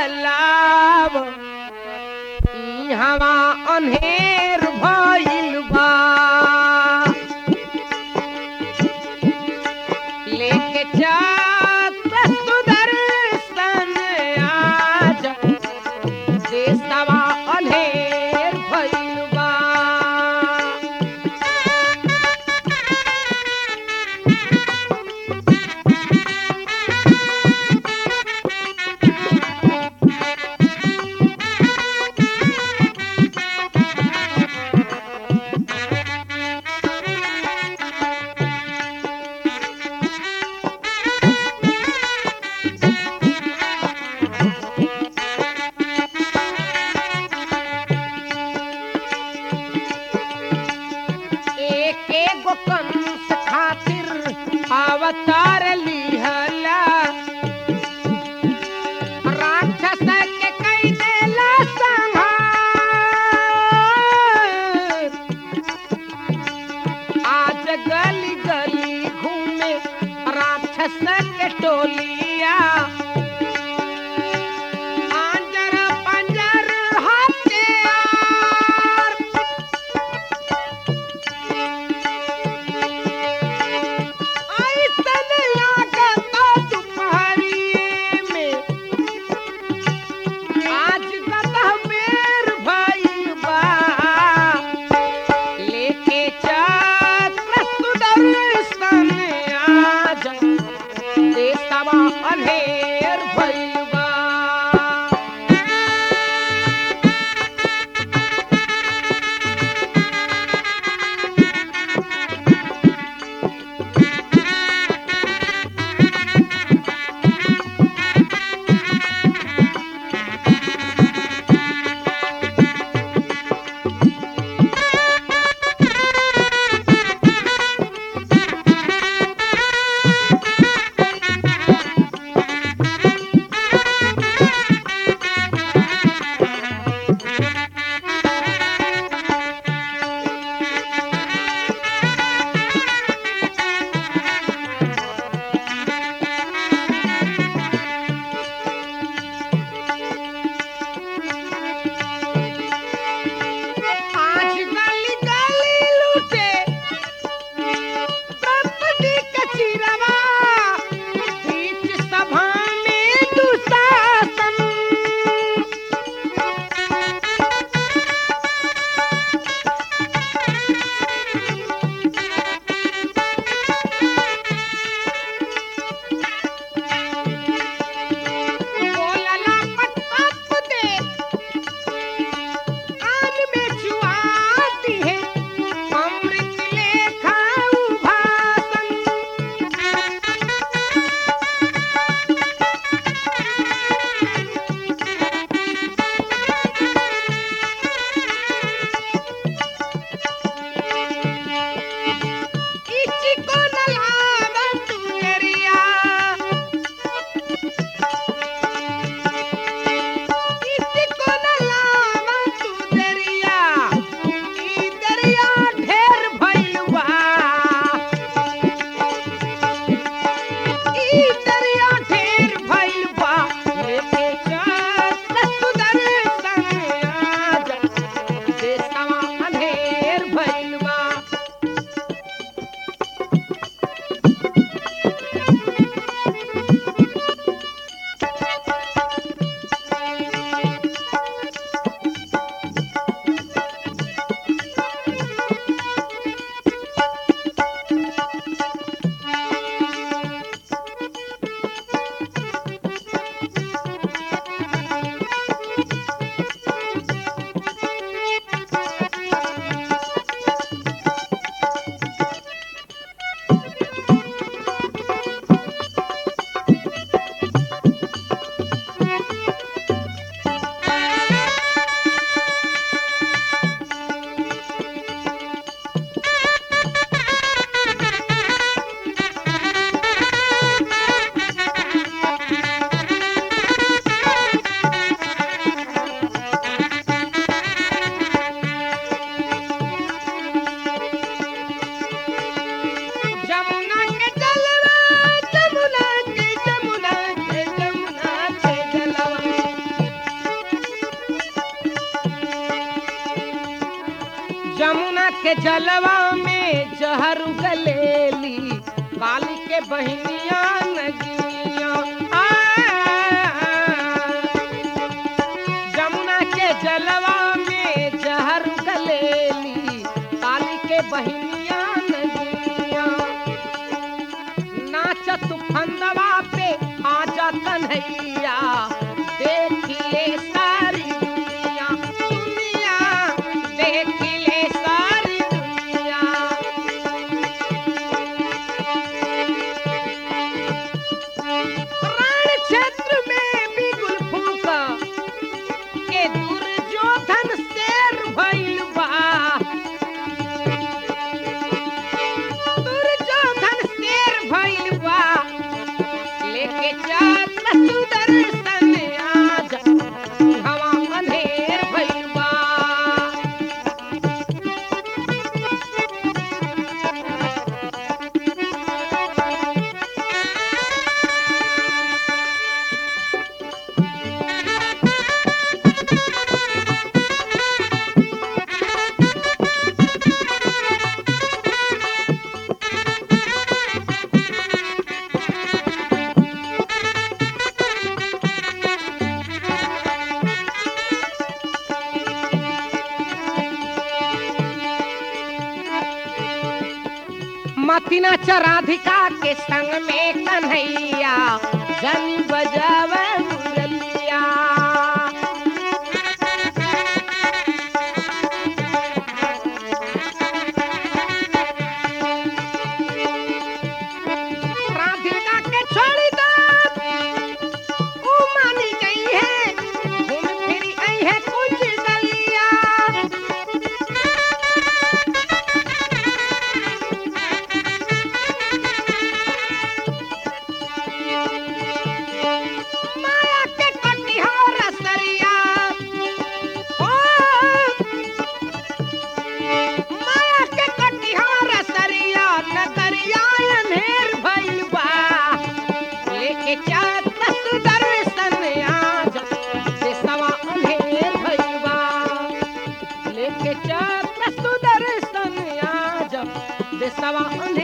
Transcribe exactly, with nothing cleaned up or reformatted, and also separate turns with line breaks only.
लाव हवा अन्हेर भइल बा लेके चक्र सुदर्शन आज देशवा अन्हेर भइल बा के जलवा में जहर गलेली काली के बहनिया नगिया आ, जमुना के जलवा में जहर गलेली काली के बहनिया नगिया नाचत फंदवा पे आजा कन्हैया देखिए सारी दुनिया दुनिया देखिए सारी दुनिया रण क्षेत्र में भी गुलफूका के दुर्योधन शेर भइल बा दुर्योधन शेर भइल बा लेके जात सुदर्शन आज हवा अंधेर भइल बा मतिना चराधिका के संग में कन्हैया जनी बजावे मुरलिया राधिका के छोड़ी दो ऊ मानी गई है घूम फिरी आई है कुछ गलिया माया के कटिहार सरिया ओ माया के कटिहार सरिया नगरिया अंधेर भइल बा लेके जात सुदर्शन आज देशवा अंधेर भइल बा लेके जात सुदर्शन आज देशवा